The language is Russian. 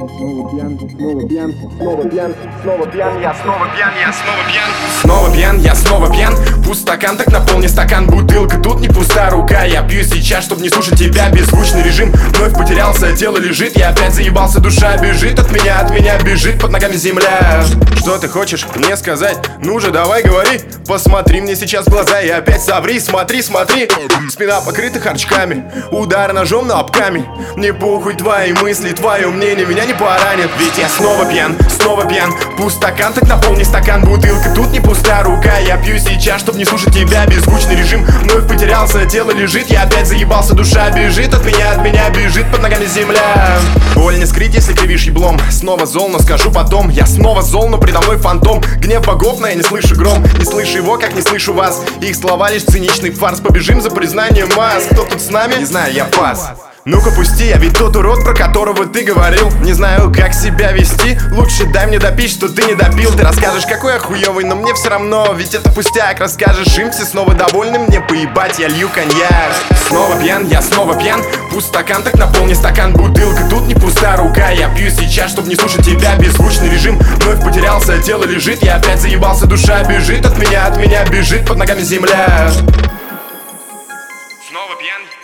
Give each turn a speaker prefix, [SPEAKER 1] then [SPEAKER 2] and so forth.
[SPEAKER 1] снова пьян, снова пьян, снова пьян, снова пьян, я снова пьян, я снова пьян.
[SPEAKER 2] Снова пьян, я снова пьян. Пуст стакан, так наполни стакан. Бутылка тут не пуста рука. Я пью сейчас, чтоб не слушать тебя. Беззвучный режим вновь потерялся, тело лежит. Я опять заебался, душа бежит от меня бежит под ногами земля. Что ты хочешь мне сказать? Ну же, давай говори. Посмотри мне сейчас в глаза и опять соври. Смотри, смотри. Спина покрыта харчками, удар ножом на обками. Мне похуй твои мысли, твое мнение меня не поранит. Ведь я снова пьян, пуст стакан, так наполни стакан. Бутылка тут не пуста рука. Я пью сейчас, чтоб не слушать тебя. Беззвучный режим вновь потерялся, тело лежит. Я опять заебался, душа бежит от меня бежит под ногами земля. Боль не скрыть, если кривишь еблом. Снова зол, но скажу потом. Я снова зол, но предо мной фантом. Гнев богов, но я не слышу гром. Не слышу его, как не слышу вас. Их слова лишь циничный фарс. Побежим за признанием масс. Кто тут с нами? Не знаю, я пас. Ну-ка пусти, я ведь тот урод, про которого ты говорил. Не знаю, как себя вести. Лучше дай мне допить, что ты не допил. Ты расскажешь, какой я хуёвый, но мне все равно. Ведь это пустяк, расскажешь им, все снова довольны. Мне поебать, я лью коньяк. Снова пьян, я снова пьян. Пуст стакан, так наполни стакан. Бутылка тут не пуста рука. Я пью сейчас, чтоб не слушать тебя. Беззвучный режим вновь потерялся, тело лежит. Я опять заебался, душа бежит от меня бежит под ногами земля.
[SPEAKER 3] Снова пьян.